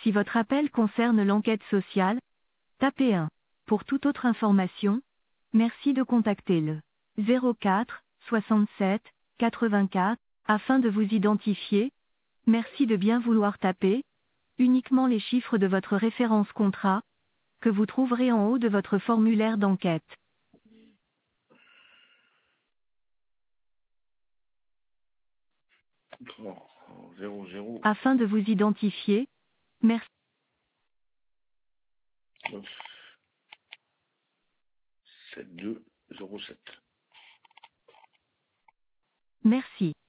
Si votre appel concerne l'enquête sociale, tapez 1. Pour toute autre information, merci de contacter le 04 67 84 afin de vous identifier. Merci de bien vouloir taper uniquement les chiffres de votre référence contrat, que vous trouverez en haut de votre formulaire d'enquête. Bon, 00 Afin de vous identifier, merci. 9 72 07. Merci.